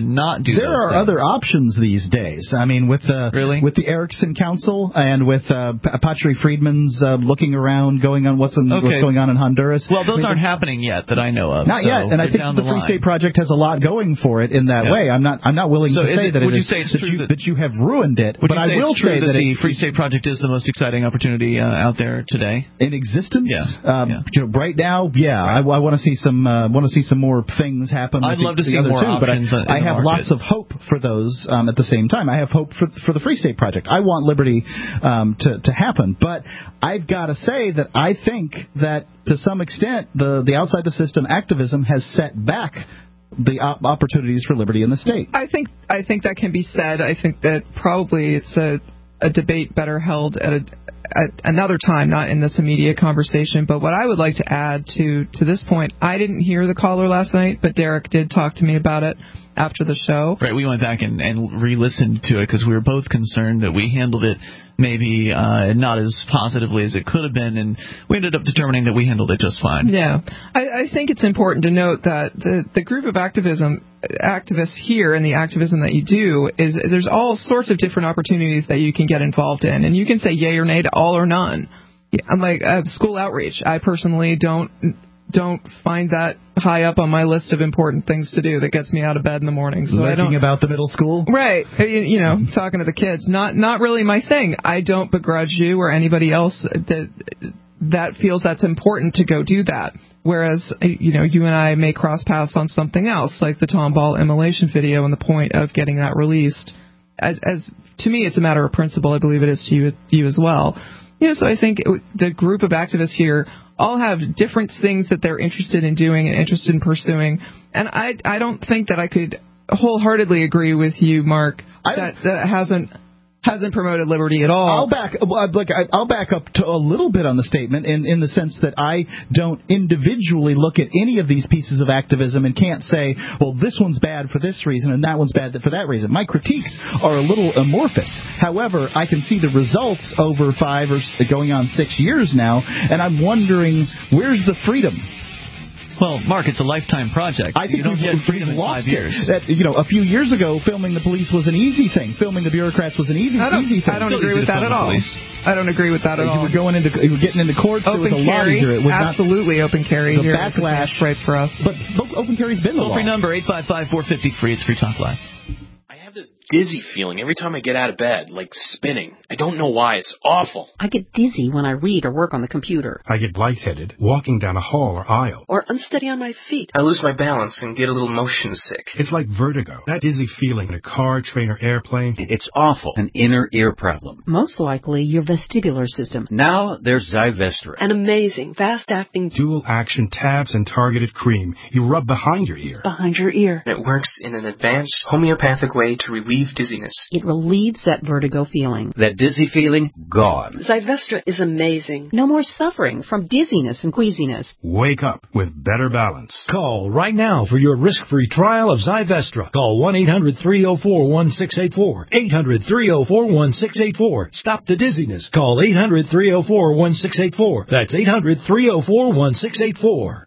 not do there those are things. other options these days. I mean, with the really? with the Erickson Council and with uh, Patri Friedman's uh, looking around, going on what's, in, okay. what's going on in Honduras. Well, those I mean, aren't happening yet that I know of. Not so yet, and I think the, the Free State Project has a lot going for it in that yeah. way. I'm not I'm not willing so to say it, that would it you is, say it's that, true you, that, that you have ruined it. Would but you I say will it's true say that, that the it, Free State Project is the most exciting opportunity uh, out there today in existence. Yeah, um, yeah. You know, right now, yeah, right. I, I want to see some uh, want to see some more things happen. I'd with love the, to the see other more two, options. But I, I in the have market. lots of hope for those. Um, at the same time, I have hope for for the Free State Project. I want liberty um, to to happen, but I've got to say that I think that to some extent the the outside the system activism has set back the op- opportunities for liberty in the state. I think I think that can be said. I think that probably it's a a debate better held at, a, at another time, not in this immediate conversation. But what I would like to add to to this point, I didn't hear the caller last night, but Derek did talk to me about it after the show. Right, we went back and, and re-listened to it because we were both concerned that we handled it maybe uh, not as positively as it could have been, and we ended up determining that we handled it just fine. Yeah, I, I think it's important to note that the, the group of activism activists here and the activism that you do is there's all sorts of different opportunities that you can get involved in, and you can say yay or nay to all or none. I'm like uh, school outreach. I personally don't don't find that high up on my list of important things to do that gets me out of bed in the morning. So I don't about the middle school, right? You, you know, talking to the kids, not not really my thing. I don't begrudge you or anybody else that that feels that's important to go do that. Whereas, you know, you and I may cross paths on something else, like the Tom Ball immolation video and the point of getting that released. As, as to me, it's a matter of principle. I believe it is to you, you as well. You know, so I think it, the group of activists here all have different things that they're interested in doing and interested in pursuing. And I, I don't think that I could wholeheartedly agree with you, Mark, that that hasn't hasn't promoted liberty at all. I'll back like I'll back up to a little bit on the statement in in the sense that I don't individually look at any of these pieces of activism and can't say, well, this one's bad for this reason and that one's bad for that reason. My critiques are a little amorphous. However, I can see the results over five or going on six years now, and I'm wondering, where's the freedom? Well, Mark, it's a lifetime project. I think you don't we've, get freedom we've in lost five years. It. That, you know, a few years ago, filming the police was an easy thing. Filming the bureaucraats was an easy, I don't, easy thing. I don't agree with that at all. I don't agree with that at you all. Were going into, you were getting into courts. Open it was a carry, lot easier. It was absolutely not, open carry. The here backlash rights for us. But open carry's been the law. Toll-free number eight five five, four five zero, free. It's Free Talk Live. This dizzy feeling every time I get out of bed, like spinning. I don't know why. It's awful. I get dizzy when I read or work on the computer. I get lightheaded walking down a hall or aisle. Or unsteady on my feet. I lose my balance and get a little motion sick. It's like vertigo. That dizzy feeling in a car, train, or airplane. It's awful. An inner ear problem. Most likely your vestibular system. Now there's Zyvestra. An amazing, fast-acting dual action tabs and targeted cream. You rub behind your ear. Behind your ear. It works in an advanced homeopathic way to relieve dizziness. It relieves that vertigo feeling. That dizzy feeling, gone. Zyvestra is amazing. No more suffering from dizziness and queasiness. Wake up with better balance. Call right now for your risk-free trial of Zyvestra. Call one eight hundred, three oh four, one six eight four. eight hundred, three oh four, one six eight four. Stop the dizziness. Call eight hundred, three oh four, one six eight four. That's eight hundred, three oh four, one six eight four.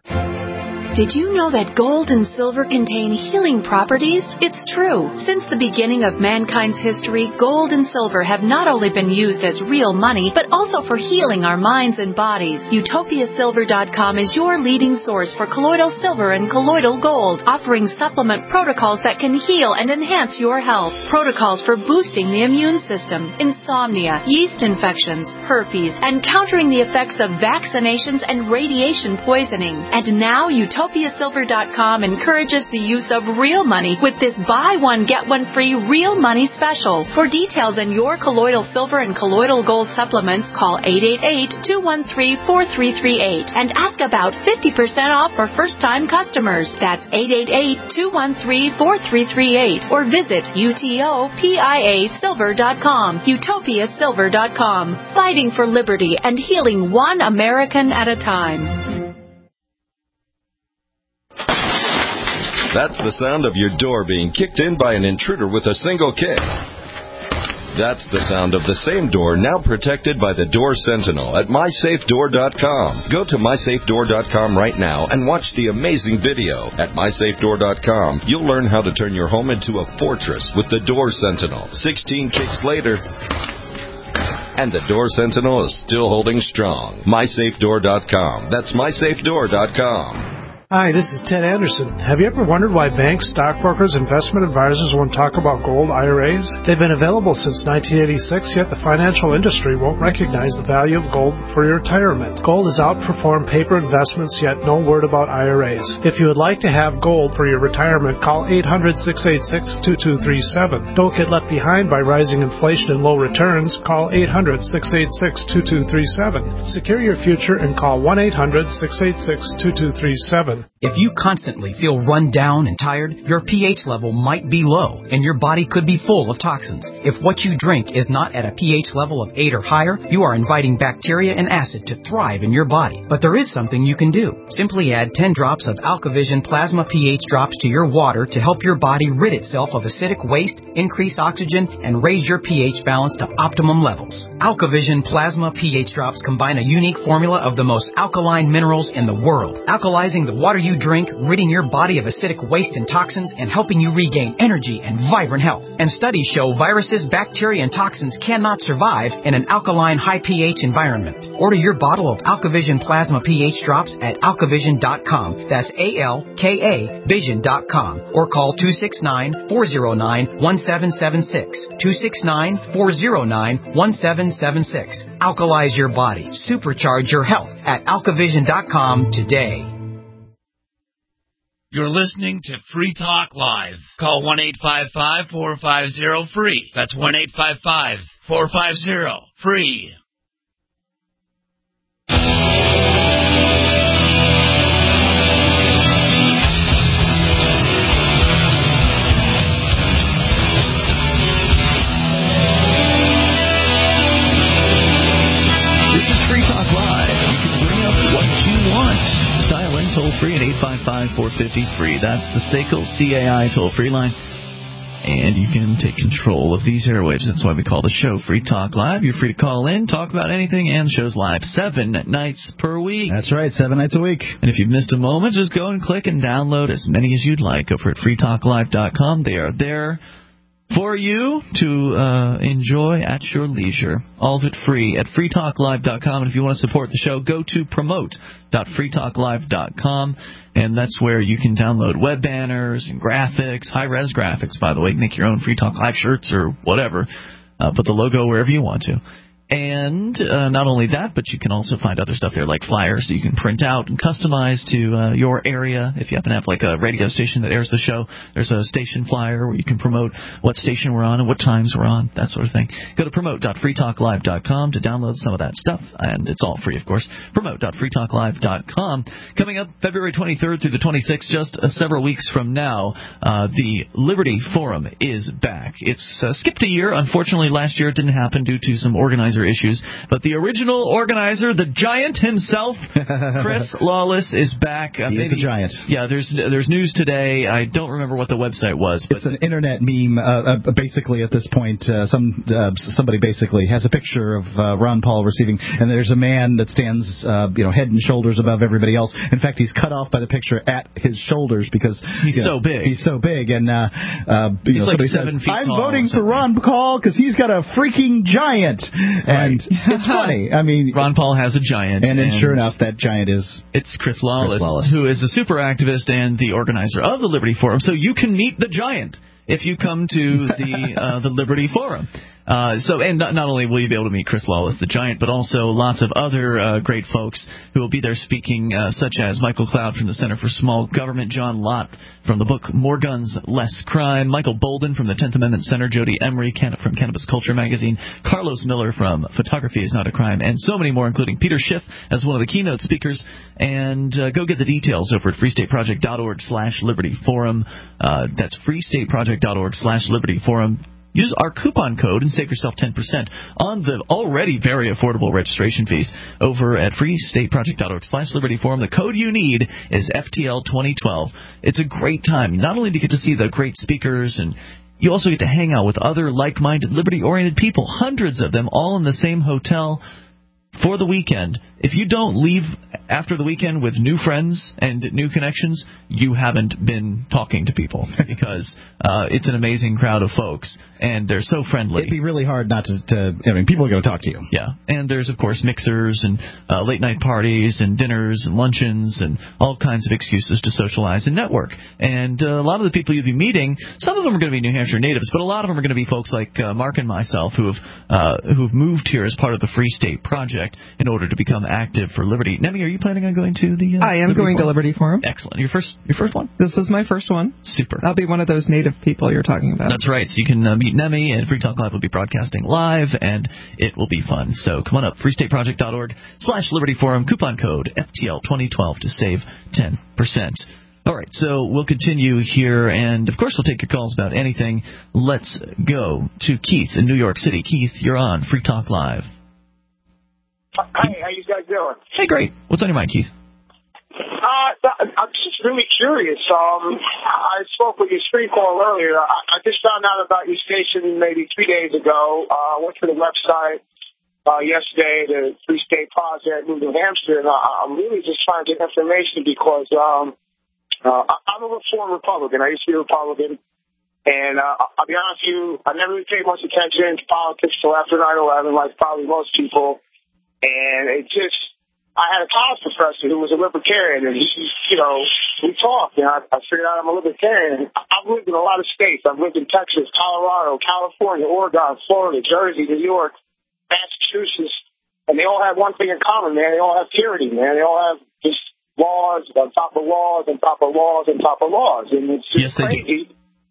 Did you know that gold and silver contain healing properties? It's true. Since the beginning of mankind's history, gold and silver have not only been used as real money, but also for healing our minds and bodies. Utopia Silver dot com is your leading source for colloidal silver and colloidal gold, offering supplement protocols that can heal and enhance your health. Protocols for boosting the immune system, insomnia, yeast infections, herpes, and countering the effects of vaccinations and radiation poisoning. And now Utopia Utopia Silver dot com encourages the use of real money with this buy one, get one free real money special. For details on your colloidal silver and colloidal gold supplements, call eight eight eight, two one three, four three three eight and ask about fifty percent off for first-time customers. That's eight eight eight, two one three, four three three eight or visit Utopia Silver dot com. Utopia Silver dot com. Fighting for liberty and healing one American at a time. That's the sound of your door being kicked in by an intruder with a single kick. That's the sound of the same door now protected by the Door Sentinel at my safe door dot com. Go to my safe door dot com right now and watch the amazing video. At my safe door dot com, you'll learn how to turn your home into a fortress with the Door Sentinel. sixteen kicks later, and the Door Sentinel is still holding strong. my safe door dot com. That's my safe door dot com. Hi, this is Ted Anderson. Have you ever wondered why banks, stockbrokers, investment advisors won't talk about gold I R As? They've been available since nineteen eighty-six, yet the financial industry won't recognize the value of gold for your retirement. Gold has outperformed paper investments, yet no word about I R As. If you would like to have gold for your retirement, call eight hundred, six eight six, two two three seven. Don't get left behind by rising inflation and low returns. Call eight hundred, six eight six, two two three seven. Secure your future and call one eight hundred, six eight six, two two three seven. If you constantly feel run down and tired, your pH level might be low, and your body could be full of toxins. If what you drink is not at a pH level of eight or higher, you are inviting bacteria and acid to thrive in your body. But there is something you can do. Simply add ten drops of AlkaVision Plasma pH drops to your water to help your body rid itself of acidic waste, increase oxygen, and raise your pH balance to optimum levels. AlkaVision Plasma pH drops combine a unique formula of the most alkaline minerals in the world, alkalizing the water you drink, ridding your body of acidic waste and toxins, and helping you regain energy and vibrant health. And studies show viruses, bacteria, and toxins cannot survive in an alkaline, high pH environment. Order your bottle of AlkaVision Plasma pH drops at alkavision dot com. That's A L K A vision dot com. Or call two six nine, four zero nine, one seven seven six. two six nine, four zero nine, one seven seven six. Alkalize your body. Supercharge your health at alkavision dot com today. You're listening to Free Talk Live. Call one eight five five, four five zero, free. That's one eight five five, four five zero, free. This is Free Talk Live. You can bring up what you want. Dial in toll free at eight five five, four five zero, free. That's the S A C L C A I toll free line. And you can take control of these airwaves. That's why we call the show Free Talk Live. You're free to call in, talk about anything, and the show's live seven nights per week. That's right, seven nights a week. And if you've missed a moment, just go and click and download as many as you'd like over at free talk live dot com. They are there for you to uh, enjoy at your leisure. All of it free at free talk live dot com. And if you want to support the show, go to promote dot free talk live dot com. And that's where you can download web banners and graphics, high-res graphics, by the way. Make your own Free Talk Live shirts or whatever. Uh, put the logo wherever you want to. And uh, not only that, but you can also find other stuff there like flyers that you can print out and customize to uh, your area. If you happen to have like a radio station that airs the show, there's a station flyer where you can promote what station we're on and what times we're on, that sort of thing. Go to promote dot free talk live dot com to download some of that stuff, and it's all free, of course. promote dot free talk live dot com. Coming up February twenty-third through the twenty-sixth, just uh, several weeks from now, uh, the Liberty Forum is back. It's uh, skipped a year. Unfortunately, last year it didn't happen due to some organizer issues, but the original organizer, the giant himself, Chris Lawless, is back. Uh, He's maybe, a giant. Yeah, there's there's news today. I don't remember what the website was. But it's an internet meme. Uh, uh, basically, at this point, uh, some uh, somebody basically has a picture of uh, Ron Paul receiving, and there's a man that stands, uh, you know, head and shoulders above everybody else. In fact, he's cut off by the picture at his shoulders because he's you know, so big. He's so big, and uh, uh, he's you know, like somebody seven says, feet "I'm tall voting for Ron Paul because he's got a freaking giant." And it's funny. I mean, Ron Paul has a giant. And then and sure enough, that giant is... It's Chris Lawless, Chris Lawless, who is the super activist and the organizer of the Liberty Forum. So you can meet the giant if you come to the uh, the Liberty Forum. Uh, so, and not, not only will you be able to meet Chris Lawless, the giant, but also lots of other uh, great folks who will be there speaking, uh, such as Michael Cloud from the Center for Small Government, John Lott from the book More Guns, Less Crime, Michael Bolden from the tenth Amendment Center, Jody Emery can- from Cannabis Culture Magazine, Carlos Miller from Photography is Not a Crime, and so many more, including Peter Schiff as one of the keynote speakers. And uh, go get the details over at free state project dot org slash Liberty Forum. Uh, that's free state project dot org slash Liberty Forum. Use our coupon code and save yourself ten percent on the already very affordable registration fees over at free state project dot org slash Liberty Forum. The code you need is F T L twenty twelve. It's a great time. Not only do you get to see the great speakers and you also get to hang out with other like-minded, liberty-oriented people, hundreds of them, all in the same hotel for the weekend. If you don't leave after the weekend with new friends and new connections, you haven't been talking to people because uh, it's an amazing crowd of folks, and they're so friendly. It'd be really hard not to, to I mean, people are going to talk to you. Yeah, and there's, of course, mixers and uh, late-night parties and dinners and luncheons and all kinds of excuses to socialize and network. And uh, a lot of the people you'll be meeting, some of them are going to be New Hampshire natives, but a lot of them are going to be folks like uh, Mark and myself who have uh, who've moved here as part of the Free State Project in order to become active for Liberty. Nemi, are you planning on going to the? Uh, I am Liberty going Forum? to Liberty Forum. Excellent. Your first, your first one. This is my first one. Super. I'll be one of those native people you're talking about. That's right. So you can uh, meet Nemi, and Free Talk Live will be broadcasting live, and it will be fun. So come on up, freestateproject.org slash Liberty Forum, coupon code F T L twenty twelve to save ten percent. All right, so we'll continue here, and of course we'll take your calls about anything. Let's go to Keith in New York City. Keith, you're on Free Talk Live. Hey, how you guys doing? Hey, great. What's on your mind, Keith? Uh, I'm just really curious. Um, I spoke with your street call earlier. I, I just found out about your station maybe three days ago. I uh, went to the website uh, yesterday, the Free State Project in New Hampshire, and I, I'm really just trying to get information because um, uh, I'm a reform Republican. I used to be a Republican. And uh, I'll be honest with you, I never really paid much attention to politics till after nine eleven, like probably most people. And it just, I had a college professor who was a libertarian, and he, you know, we talked, and I, I figured out I'm a libertarian. I've lived in a lot of states. I've lived in Texas, Colorado, California, Oregon, Florida, Jersey, New York, Massachusetts, and they all have one thing in common, man. They all have tyranny, man. They all have just laws on top of laws on top of laws on top of laws, and it's just yes, crazy.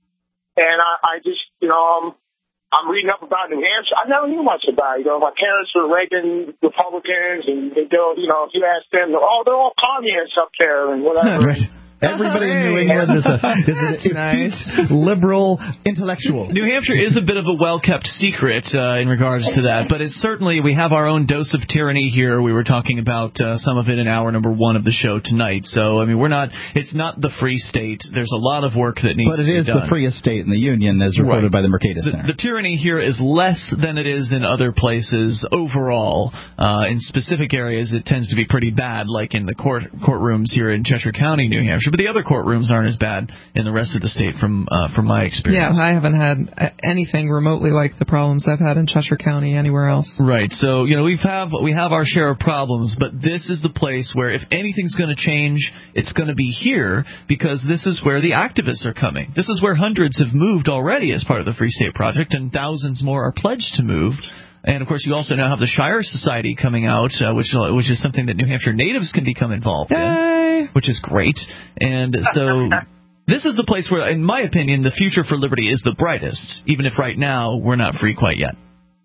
And I, I just, you know, um, I'm reading up about New Hampshire. I never knew much about it. You know, my parents were Reagan Republicans, and they do, you know, if you ask them, they're all, they're all communists up there and whatever. Right. Everybody in New England is a is an effete nice. liberal intellectual. New Hampshire is a bit of a well-kept secret uh, in regards to that, but it's certainly, we have our own dose of tyranny here. We were talking about uh, some of it in hour number one of the show tonight. So, I mean, we're not, it's not the free state. There's a lot of work that needs to be done. But it is the freest state in the Union, as reported right. by the Mercatus the, Center. The tyranny here is less than it is in other places overall. Uh, in specific areas, it tends to be pretty bad, like in the court courtrooms here in Cheshire County, New Hampshire. But the other courtrooms aren't as bad in the rest of the state from uh, from my experience. Yeah, I haven't had anything remotely like the problems I've had in Cheshire County anywhere else. Right. So, you know, we have we have our share of problems, but this is the place where if anything's going to change, it's going to be here, because this is where the activists are coming. This is where hundreds have moved already as part of the Free State Project, and thousands more are pledged to move. And, of course, you also now have the Shire Society coming out, uh, which which is something that New Hampshire natives can become involved Yay. in, which is great. And so this is the place where, in my opinion, the future for liberty is the brightest, even if right now we're not free quite yet.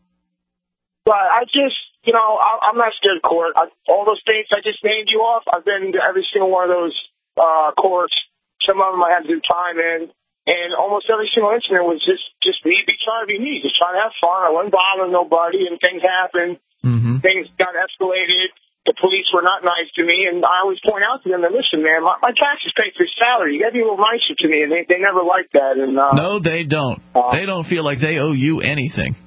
But I just, you know, I, I'm not scared of court. I, all those states I just named you off, I've been to every single one of those uh, courts. Some of them I had to do time in. And almost every single incident was just, just me be trying to be me, just trying to have fun. I wasn't bothering nobody, and things happened. Mm-hmm. Things got escalated. The police were not nice to me, and I always point out to them that, listen, man, my, my taxes pay for your salary. You got to be a little nicer to me, and they, they never liked that. And uh, no, they don't. Uh, they don't feel like they owe you anything.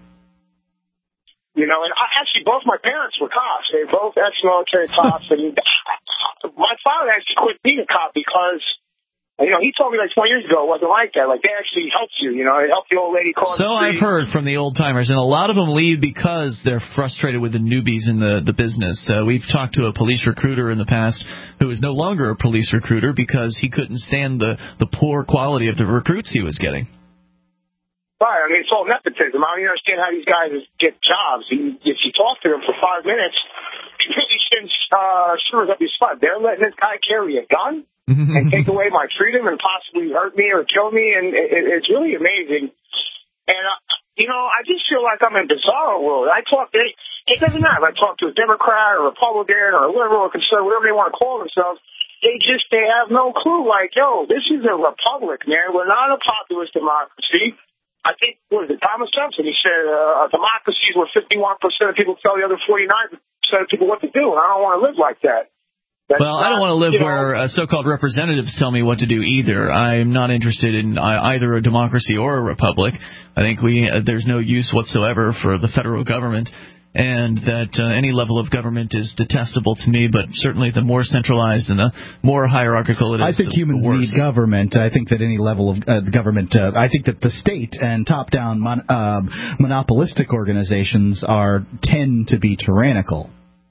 You know, and I, actually, both my parents were cops. They were both ex-military cops, and my father actually quit being a cop because, you know, he told me like twenty years ago it wasn't like that. Like, they actually helped you, you know. They helped the old lady cross So the street. I've heard from the old-timers, and a lot of them leave because they're frustrated with the newbies in the, the business. Uh, we've talked to a police recruiter in the past who is no longer a police recruiter because he couldn't stand the, the poor quality of the recruits he was getting. Right, I mean, it's all nepotism. I don't understand how these guys get jobs. If you talk to them for five minutes, he really shouldn't uh, shivers up your spine. They're letting this guy carry a gun and take away my freedom and possibly hurt me or kill me, and it, it's really amazing. And, uh, you know, I just feel like I'm in a bizarro world. I talk to, it doesn't matter if I talk to a Democrat or a Republican or a liberal or conservative, whatever they want to call themselves, they just, they have no clue. Like, yo, this is a republic, man. We're not a populist democracy. I think, what is it, Thomas Jefferson, he said, uh, democracies where fifty-one percent of people tell the other forty-nine percent of people what to do, and I don't want to live like that. That's well, I don't not, want to live you know, where uh, so-called representatives tell me what to do either. I'm not interested in uh, either a democracy or a republic. I think we uh, there's no use whatsoever for the federal government, and that uh, any level of government is detestable to me, but certainly the more centralized and the more hierarchical it is, I think the, humans the worse. need government. I think that any level of uh, government, uh, I think that the state and top-down mon- uh, monopolistic organizations are tend to be tyrannical.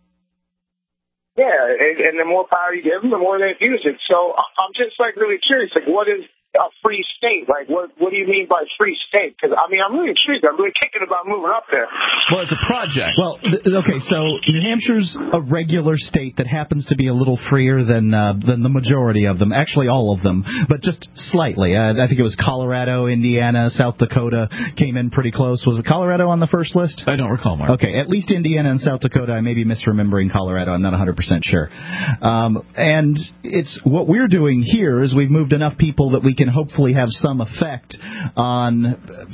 Yeah, and, and the more power you give them, the more they abuse it. So I'm just like really curious, like what is a free state? Like what what do you mean by free state? Because I mean I'm really intrigued. I'm really kicking about moving up there. Well, it's a project. Well, th- okay, so New Hampshire's a regular state that happens to be a little freer than uh, than the majority of them, actually all of them, but just slightly. Uh, I think it was Colorado, Indiana, South Dakota came in pretty close. Was it Colorado on the first list? I don't recall, Mark. Okay, at least Indiana and South Dakota. I may be misremembering Colorado. I'm not one hundred percent sure. Um, and it's what we're doing here is we've moved enough people that we can hopefully have some effect on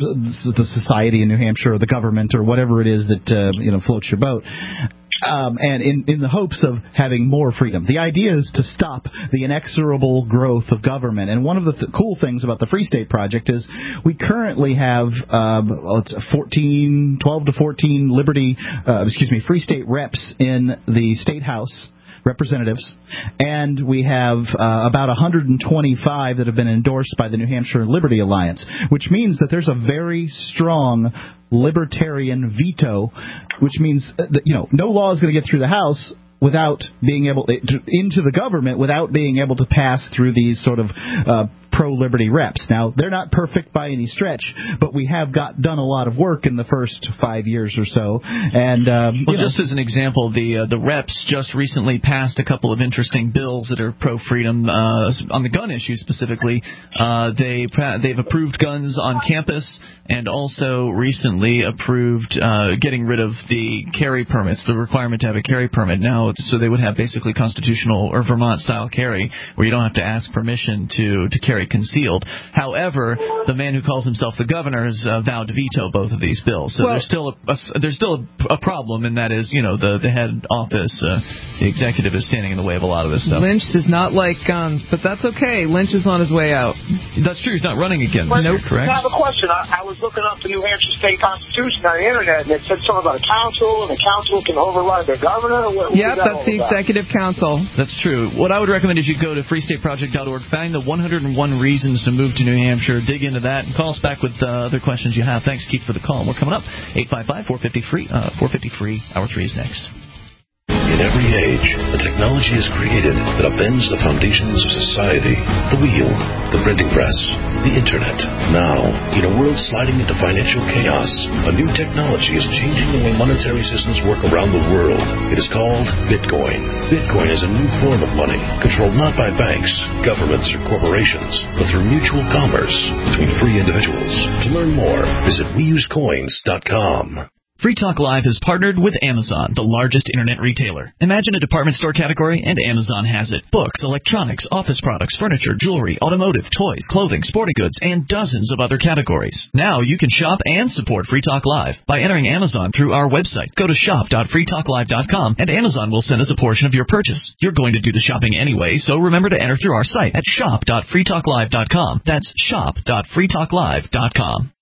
the society in New Hampshire or the government or whatever it is that uh, you know floats your boat. Um, and in, in the hopes of having more freedom. The idea is to stop the inexorable growth of government. And one of the th- cool things about the Free State Project is we currently have uh, well, it's fourteen, twelve to fourteen Liberty, uh, excuse me, Free State reps in the State House. Representatives, and we have uh, about one hundred twenty-five that have been endorsed by the New Hampshire Liberty Alliance, which means that there's a very strong libertarian veto, which means that, you know, no law is going to get through the House without being able to, into the government without being able to pass through these sort of uh, pro-liberty reps. Now, they're not perfect by any stretch, but we have got done a lot of work in the first five years or so. And um, well, you know, just as an example, the uh, the reps just recently passed a couple of interesting bills that are pro-freedom uh, on the gun issue specifically. Uh, they they've approved guns on campus and also recently approved uh, getting rid of the carry permits, the requirement to have a carry permit now. So they would have basically constitutional or Vermont-style carry, where you don't have to ask permission to, to carry concealed. However, the man who calls himself the governor has uh, vowed to veto both of these bills. So well, there's still a, a there's still a, a problem, and that is, you know, the the head office, uh, the executive is standing in the way of a lot of this stuff. Lynch does not like guns, but that's okay. Lynch is on his way out. That's true. He's not running again. But Nope. Correct. I have a question. I, I was looking up the New Hampshire State Constitution on the internet, and it said something about a council, and the council can override their governor. What, what yep, that that's the about? Executive Council. That's true. What I would recommend is you go to free state project dot org, find the one hundred one reasons to move to New Hampshire, dig into that, and call us back with uh, other questions you have. Thanks, Keith, for the call. We're coming up. eight five five, four five zero, free. Uh, four five zero free. Hour three is next. In every age, a technology is created that upends the foundations of society. The wheel, the printing press, the internet. Now, in a world sliding into financial chaos, a new technology is changing the way monetary systems work around the world. It is called Bitcoin. Bitcoin is a new form of money, controlled not by banks, governments, or corporations, but through mutual commerce between free individuals. To learn more, visit we use coins dot com. Free Talk Live has partnered with Amazon, the largest internet retailer. Imagine a department store category, and Amazon has it. Books, electronics, office products, furniture, jewelry, automotive, toys, clothing, sporting goods, and dozens of other categories. Now you can shop and support Free Talk Live by entering Amazon through our website. Go to shop dot free talk live dot com, and Amazon will send us a portion of your purchase. You're going to do the shopping anyway, so remember to enter through our site at shop dot free talk live dot com. That's shop dot free talk live dot com.